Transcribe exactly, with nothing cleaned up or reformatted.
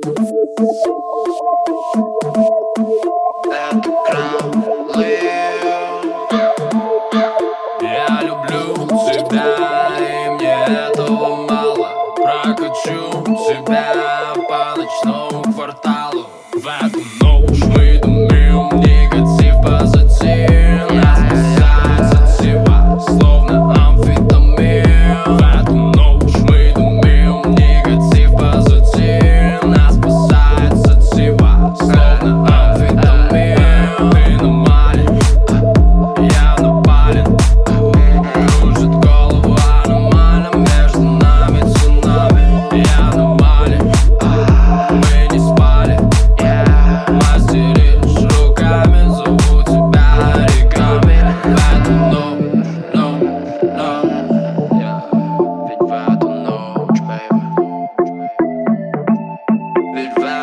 Это Crowley. Я люблю тебя, и мне этого мало. Прокачу тебя по ночному кварталу. В эту ночь мы думаем негатив, позитив. Нас спасает от всего, словно амфетамин. В эту ночь мы думаем негатив, позитив. Нас спасает от всего, словно амфетамин. Ты намалишь, я напален. Кружит голову аномально, между нами цунами. Я намалишь, мы не спали. Мастеришь руками, зову тебя оригами. В эту ночь, ночь, ночь, yeah. Ведь в эту ночь, baby. Ведь в